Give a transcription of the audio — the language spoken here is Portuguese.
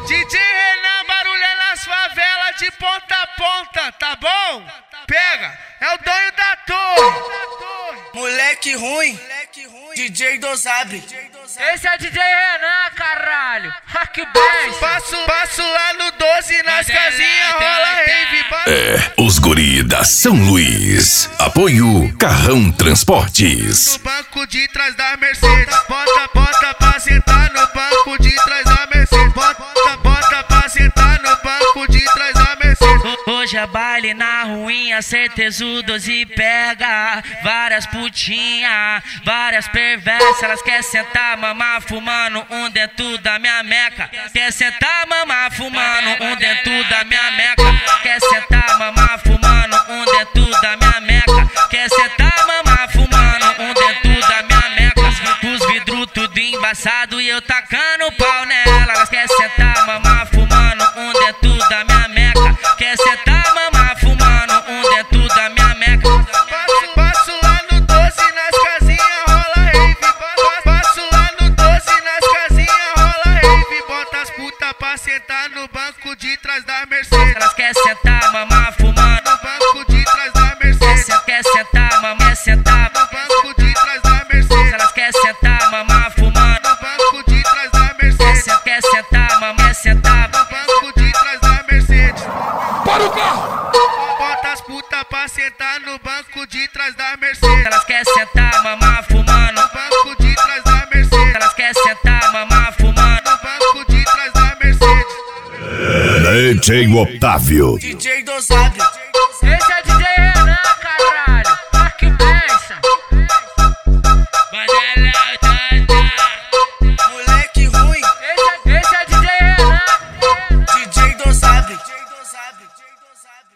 DJ Renan barulhando as favelas de ponta a ponta, tá bom? Pega, é o dono da torre. Moleque ruim, DJ Dosabre. Esse é DJ Renan, caralho. Que bem. Passo lá no 12 nas casinhas, rola rave. É, os guri da São Luís. Apoio Carrão Transportes. No banco de trás da Mercedes. Bota pra sentar no banco de trás da Mercedes. Bota pra sentar no banco de trás da Mercedes. Hoje é baile na ruinha, certezudos e pega várias putinhas, várias perversas. Elas querem sentar, mamar, fumando um dentro da minha meca. Quer sentar, mamar, fumando um dentro da minha meca. Quer sentar, mamar, fumando um dentro da minha meca. Quer sentar, mamar, fumando um dentro da minha meca. Os vidros tudo embaçado e eu tacando pau nela. Elas querem sentar, mamar, fumando um dentro da minha meca. Quer sentar, mamar, fumando um dentro da minha meca. Passo lá no 12 nas casinhas, rola rave. Passo lá no 12 nas casinhas, rola rave. Bota as putas pra sentar no banco de trás da Mercedes. Elas querem sentar, mamar, fumando no banco de trás da Mercedes. Quer sentar, mamar, quer sentar no banco de trás da Mercedes. Elas querem sentar, mamar, fumando no banco de trás da Mercedes. Quer sentar, mamar, quer sentar no banco de trás da Mercedes. Para o carro! Bota as putas pra sentar no banco de trás da Mercedes. Elas querem sentar, mamar, fumando no banco de trás da Mercedes. Elas querem sentar, mamar, fumando no banco de trás da Mercedes. DJ Otávio. DJ Dosabre.